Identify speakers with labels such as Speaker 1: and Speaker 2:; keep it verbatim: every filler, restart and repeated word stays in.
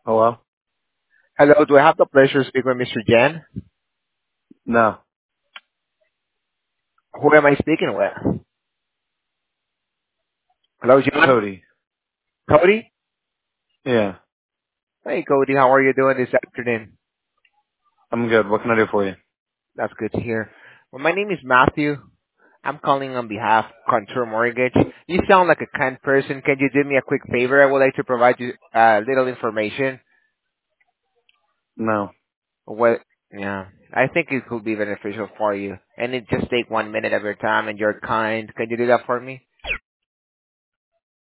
Speaker 1: Hello?
Speaker 2: Hello, do I have the pleasure of speaking with Mister Jen?
Speaker 1: No.
Speaker 2: Who am I speaking with? Hello, John?
Speaker 1: Cody.
Speaker 2: Cody?
Speaker 1: Yeah.
Speaker 2: Hey, Cody, how are you doing this afternoon?
Speaker 1: I'm good. What can I do for you?
Speaker 2: That's good to hear. Well, my name is Matthew. I'm calling on behalf of Contour Mortgage. You sound like a kind person. Can you do me a quick favor? I would like to provide you a uh, little information.
Speaker 1: No.
Speaker 2: What? Yeah, I think it could be beneficial for you. And it just take one minute of your time, and you're kind. Can you do that for me?